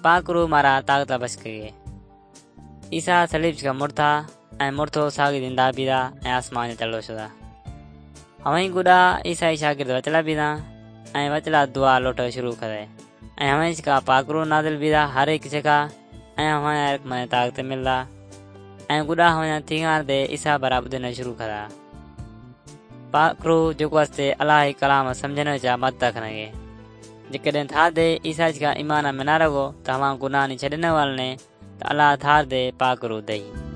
पाक रूह मारा ताकत बच करिए। ईसा सलीब का मुर्था ऐं मुर्थो सागी जिंदा बीदा ऐं आसमान में चलो शुदा। हवई गुडा ईसाई शागिर्द वचला बीदा ऐं वचला दुआ लोटो शुरू करे ऐं हमें का पाक रूह नादिल बीदा हर एक जगह ऐं हमें मने ताकत मिलदा ऐं गुडा हमें थिंगार दे ईसा बराबर देना शुरू करा। पाक रूह जो वास्ते अल्लाह कलाम समझने जा मत रखने जेकॾहिं थार दे ईसा का ईमान में न रहो तो हम गुनाह नहीं छॾण वाले ने तो अल्लाह थार दे पाक रूह दई।